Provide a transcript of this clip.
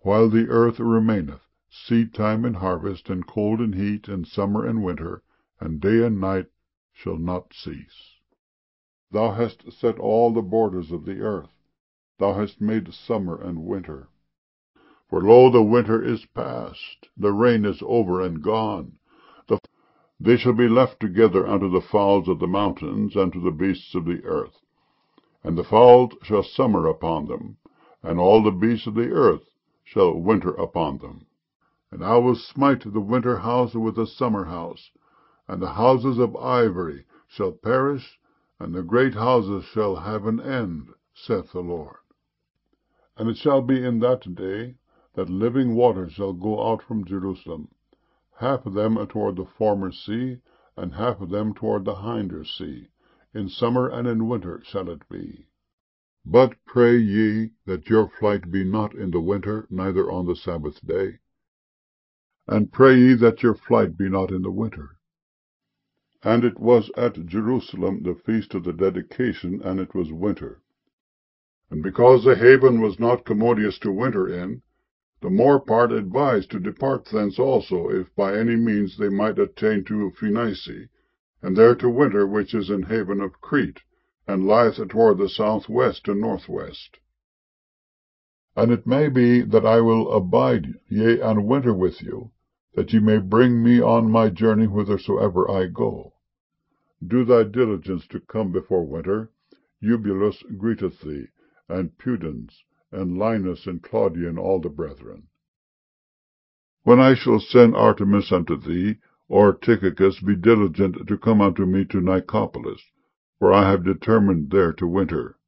while the earth remaineth, seed time and harvest, and cold and heat, and summer and winter, and day and night shall not cease. Thou hast set all the borders of the earth. Thou hast made summer and winter. For lo, the winter is past, the rain is over and gone. They shall be left together unto the fowls of the mountains, and to the beasts of the earth. And the fowls shall summer upon them, and all the beasts of the earth shall winter upon them. And I will smite the winter house with the summer house, and the houses of ivory shall perish, and the great houses shall have an end, saith the Lord. And it shall be in that day that living waters shall go out from Jerusalem, half of them toward the former sea, and half of them toward the hinder sea. In summer and in winter shall it be. But pray ye that your flight be not in the winter, neither on the Sabbath day. And pray ye that your flight be not in the winter. And it was at Jerusalem the feast of the dedication, and it was winter. And because the haven was not commodious to winter in, the more part advised to depart thence also, if by any means they might attain to Phoenice, and there to winter, which is an haven of Crete, and lieth toward the southwest and northwest. And it may be that I will abide, yea, and winter with you, that ye may bring me on my journey whithersoever I go. Do thy diligence to come before winter. Eubulus greeteth thee, and Pudens, and Linus, and Claudia, and all the brethren. When I shall send Artemis unto thee, or Tychicus, be diligent to come unto me to Nicopolis, for I have determined there to winter.